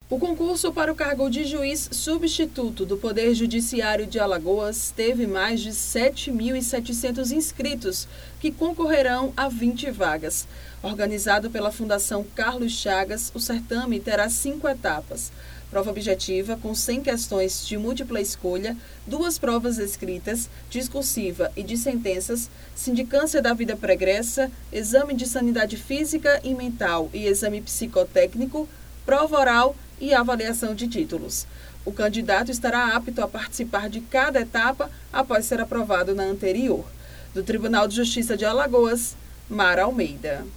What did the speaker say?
O concurso para o cargo de juiz substituto do Poder Judiciário de Alagoas teve mais de 7.700 inscritos, que concorrerão a 20 vagas. Organizado pela Fundação Carlos Chagas, o certame terá 5 etapas. Prova objetiva com 100 questões de múltipla escolha, 2 provas escritas, discursiva e de sentenças, sindicância da vida pregressa, exame de sanidade física e mental e exame psicotécnico, prova oral e avaliação de títulos. O candidato estará apto a participar de cada etapa após ser aprovado na anterior. Do Tribunal de Justiça de Alagoas, Mara Almeida.